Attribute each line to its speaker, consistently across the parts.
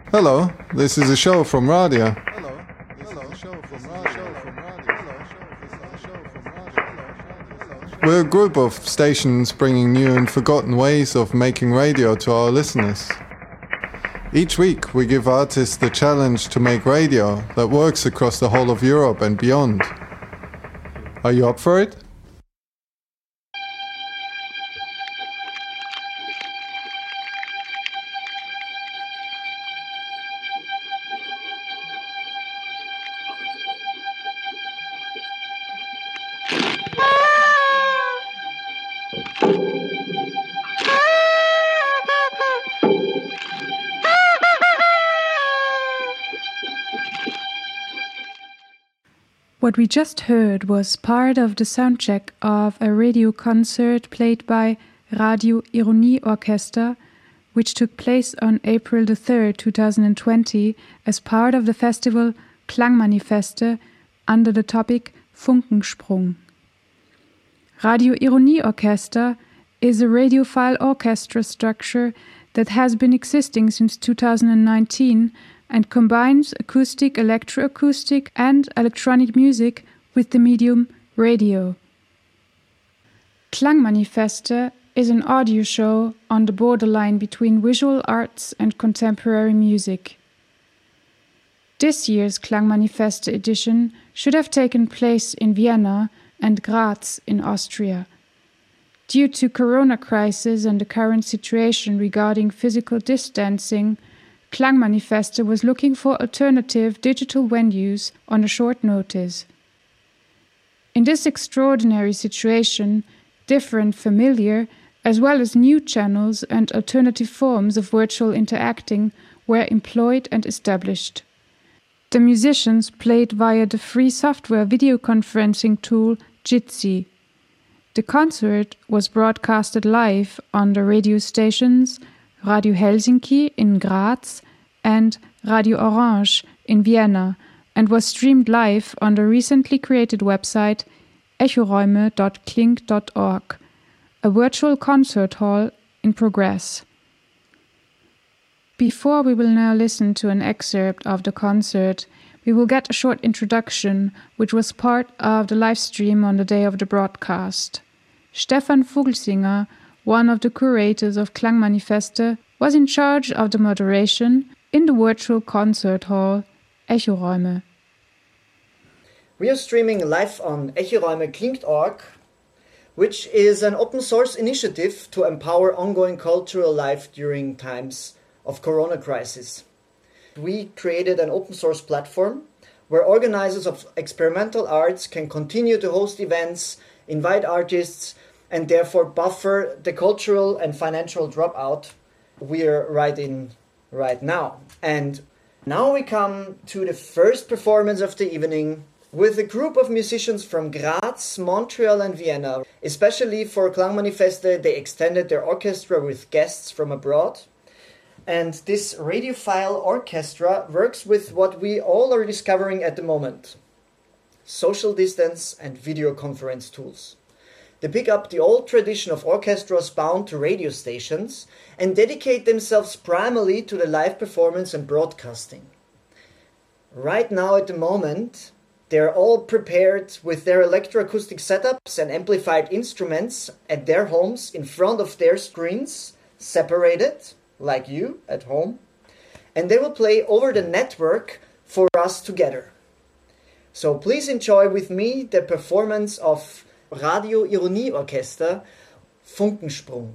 Speaker 1: Hello, this is a show from Radio. We're a group of stations bringing new and forgotten ways of making radio to our listeners. Each week we give artists the challenge to make radio that works across the whole of Europe and beyond. Are you up for it?
Speaker 2: What we just heard was part of the soundcheck of a radio concert played by Radio Ironie Orchester, which took place on April the 3rd, 2020, as part of the festival Klangmanifeste under the topic Funkensprung. Radio Ironie Orchester is a radiophile orchestra structure that has been existing since 2019 and combines acoustic, electroacoustic, and electronic music with the medium radio. Klangmanifeste is an audio show on the borderline between visual arts and contemporary music. This year's Klangmanifeste edition should have taken place in Vienna and Graz in Austria. Due to corona crisis and the current situation regarding physical distancing, Klangmanifeste was looking for alternative digital venues on a short notice. In this extraordinary situation, different familiar as well as new channels and alternative forms of virtual interacting were employed and established. The musicians played via the free software video conferencing tool Jitsi. The concert was broadcasted live on the radio stations Radio Helsinki in Graz and Radio Orange in Vienna and was streamed live on the recently created website echoräume.klink.org, a virtual concert hall in progress. Before we will now listen to an excerpt of the concert, we will get a short introduction, which was part of the live stream on the day of the broadcast. Stefan Vogelsinger, one of the curators of Klangmanifeste, was in charge of the moderation in the virtual concert hall Echoräume.
Speaker 3: We are streaming live on echoräume.klink.org, which is an open source initiative to empower ongoing cultural life during times of corona crisis. We created an open source platform where organizers of experimental arts can continue to host events, invite artists, and therefore buffer the cultural and financial dropout we're right now. And now we come to the first performance of the evening with a group of musicians from Graz, Montreal and Vienna. Especially for Klangmanifeste, they extended their orchestra with guests from abroad. And this radiophile orchestra works with what we all are discovering at the moment: social distance and video conference tools. They pick up the old tradition of orchestras bound to radio stations and dedicate themselves primarily to the live performance and broadcasting. Right now at the moment, they're all prepared with their electroacoustic setups and amplified instruments at their homes in front of their screens, separated, like you at home, and they will play over the network for us together. So please enjoy with me the performance of Radio Ironie Orchester, Funkensprung.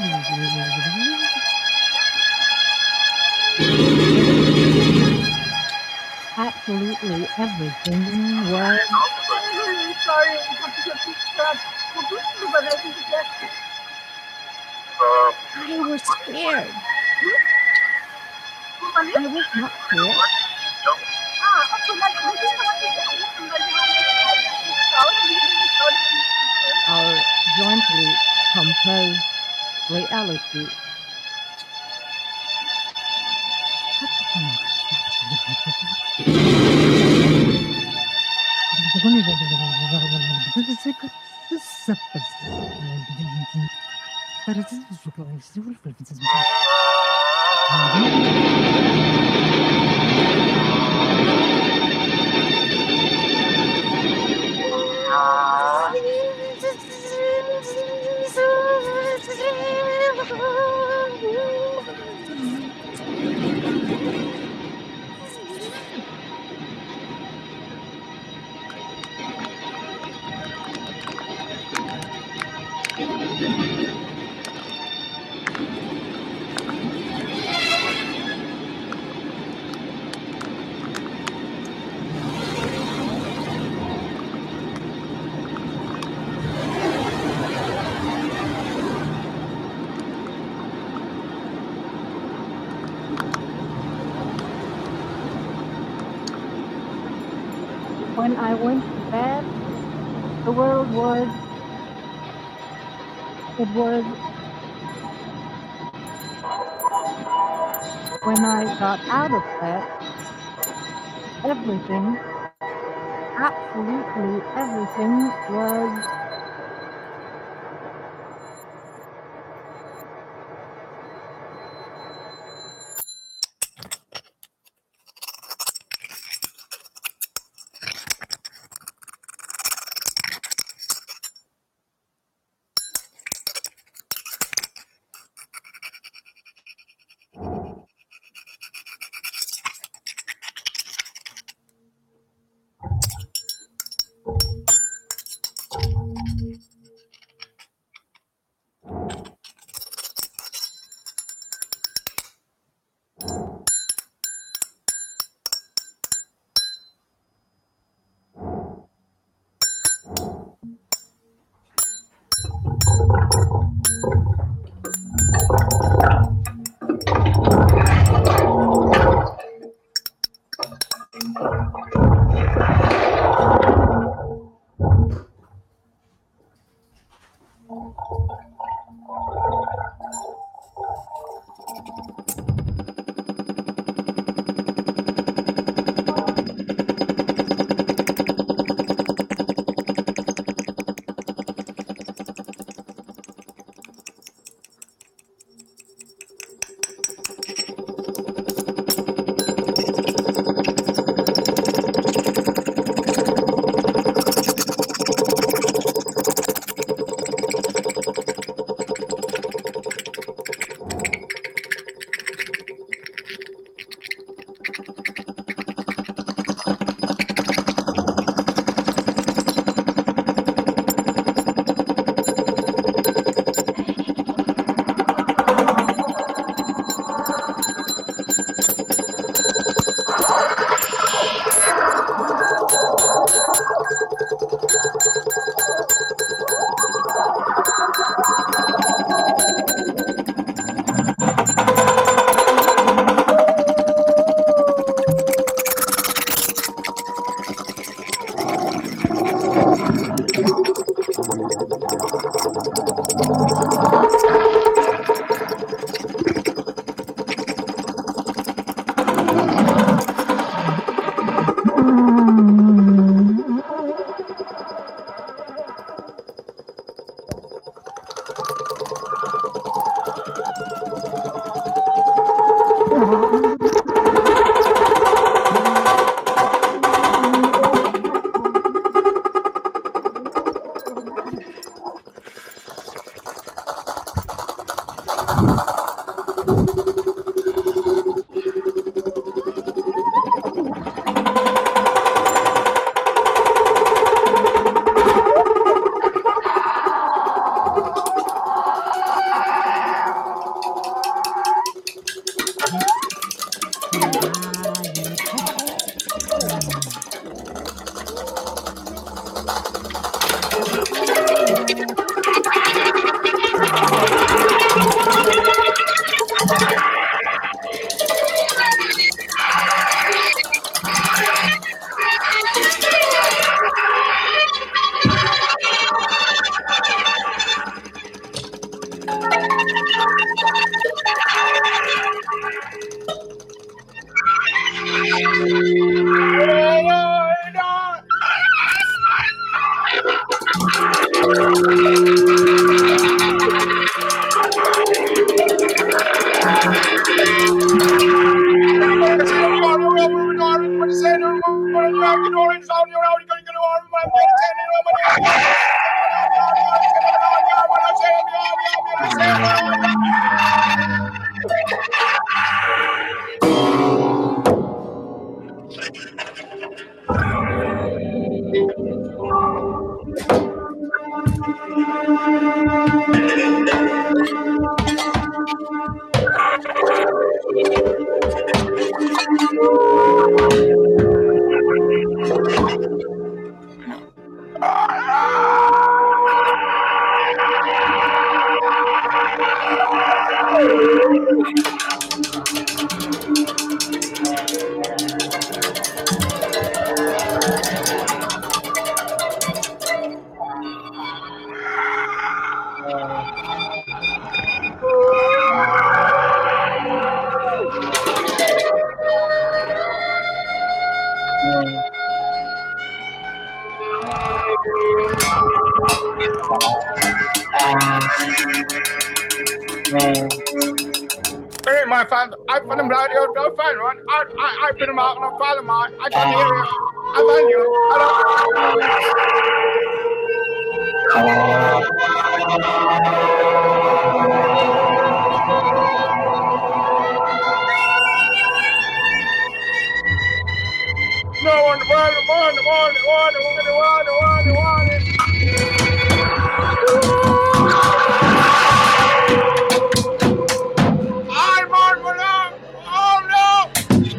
Speaker 4: Absolutely everything was.
Speaker 5: Sorry,
Speaker 4: I was scared. I was not scared. Our jointly composed reality. When I went to bed, the world was, it was, when I got out of bed, everything, absolutely everything was.
Speaker 6: Hey, my friend, I put him radio, don't find one. I put him out, no follow my. I can't hear you. I find you. No one, I'm on for them. Oh no!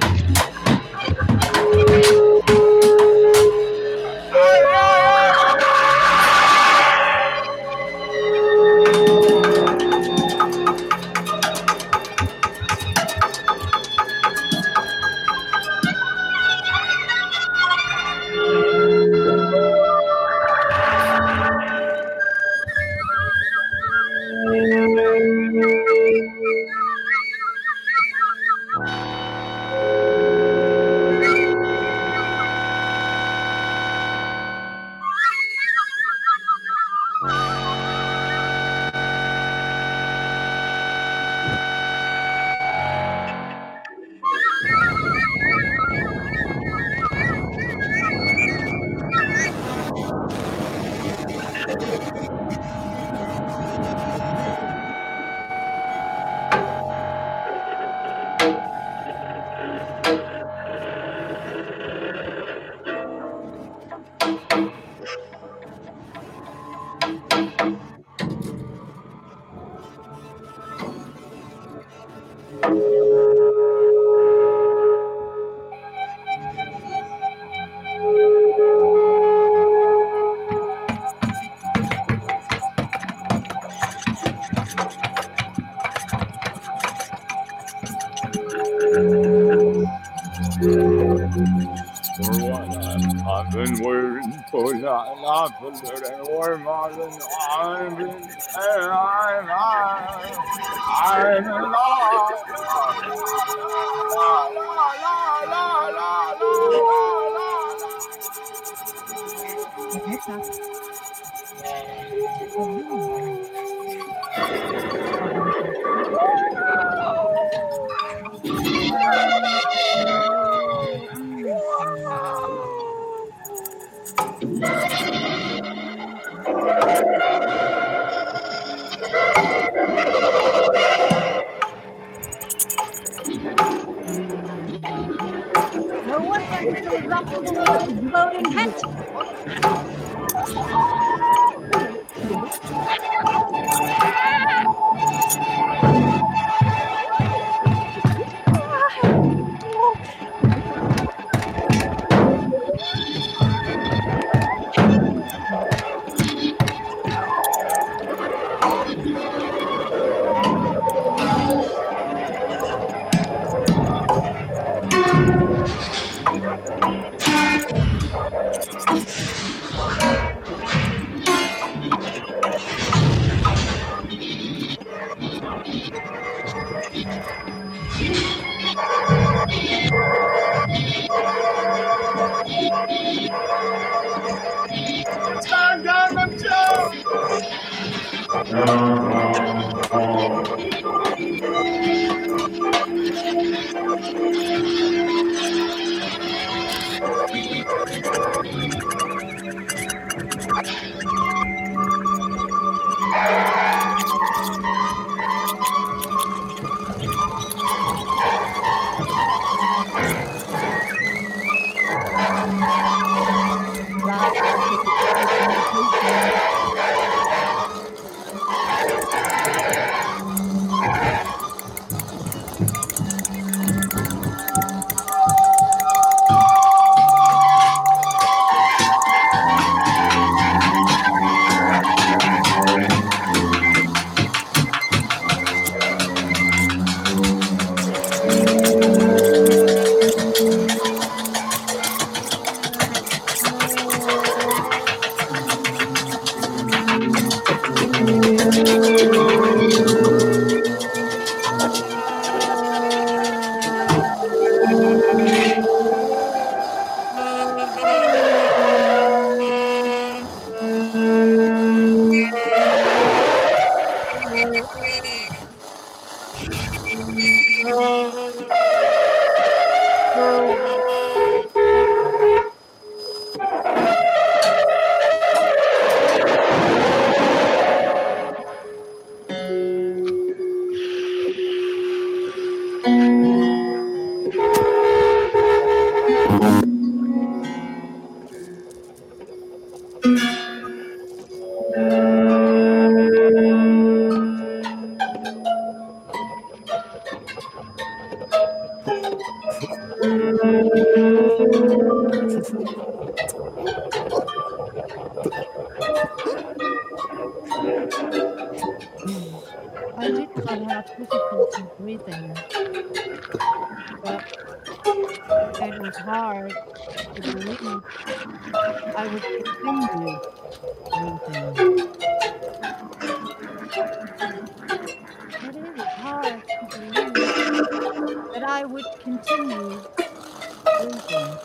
Speaker 6: I've been waiting for that. I've been waiting for more than I've been. I'm alive.
Speaker 4: No one wants to ruffle the voting hat.
Speaker 6: Stand down and jump!
Speaker 4: I did not have difficulty breathing, but it was hard to believe I would continue breathing. But it is hard to believe that I would continue breathing.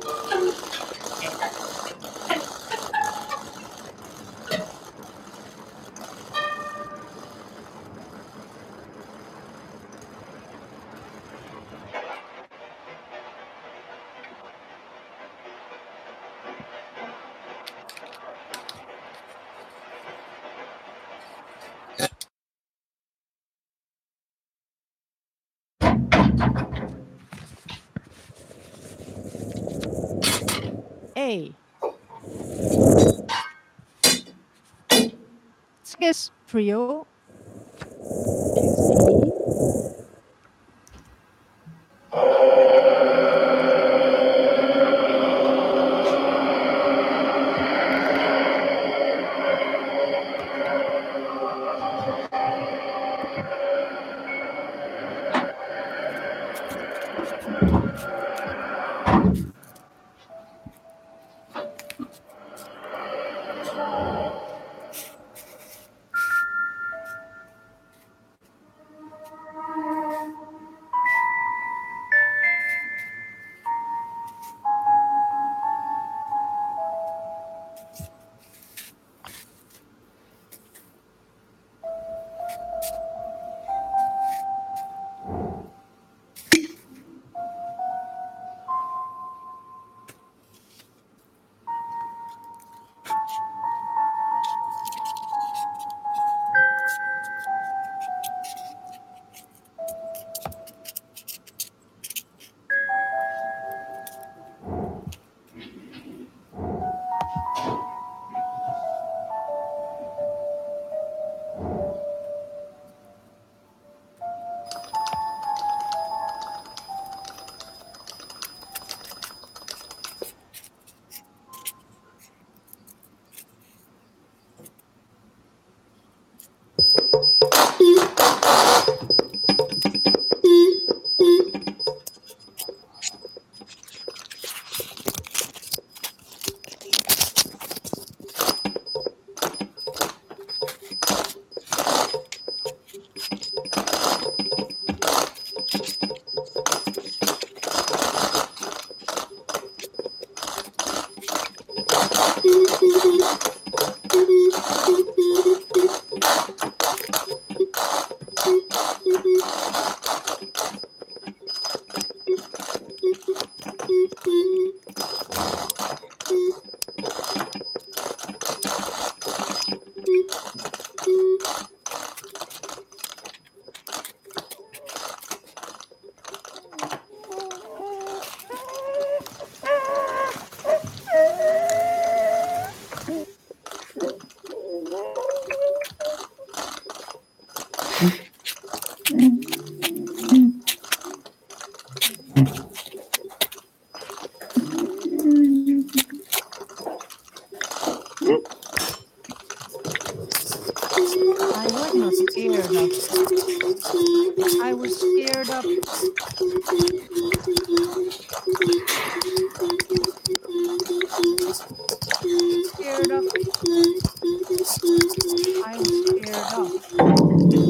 Speaker 4: A. Skis Trio. I was not scared of. I was scared of. Scared of. I was scared of.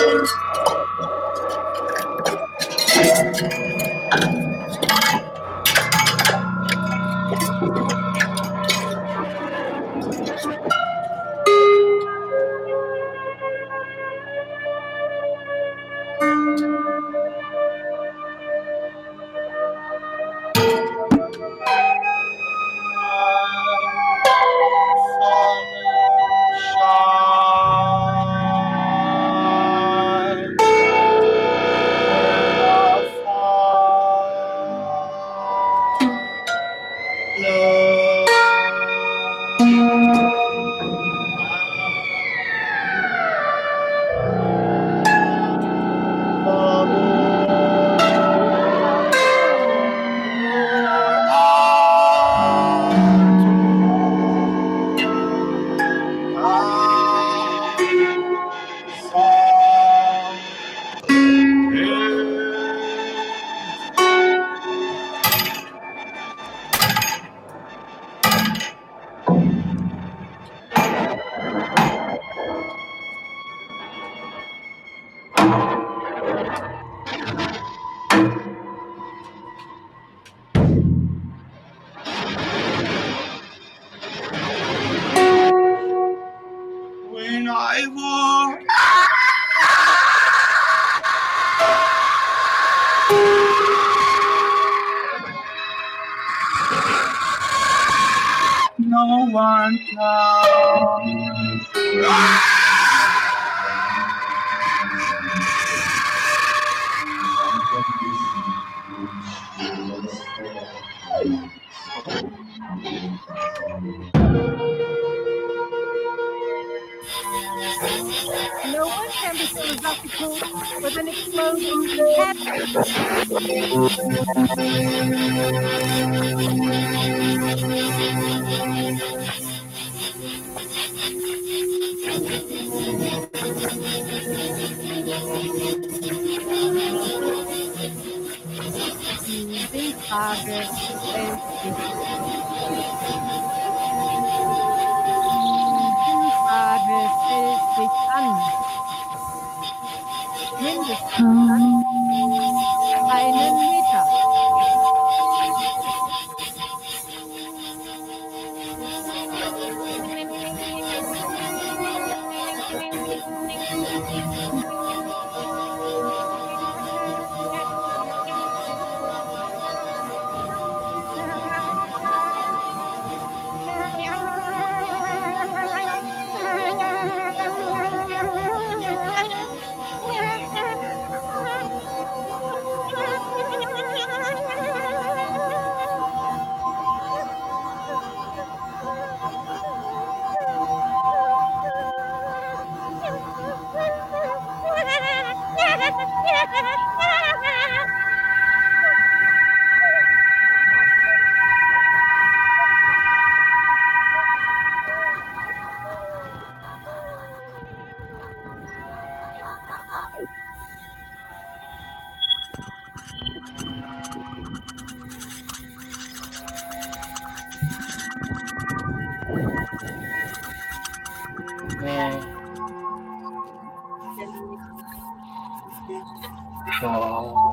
Speaker 6: When I walk no one comes.
Speaker 4: No one can be philosophical with an exploding head. Die Frage stellt sich. Die Frage stellt sich an. Mindestens einen Meter.
Speaker 6: Oh.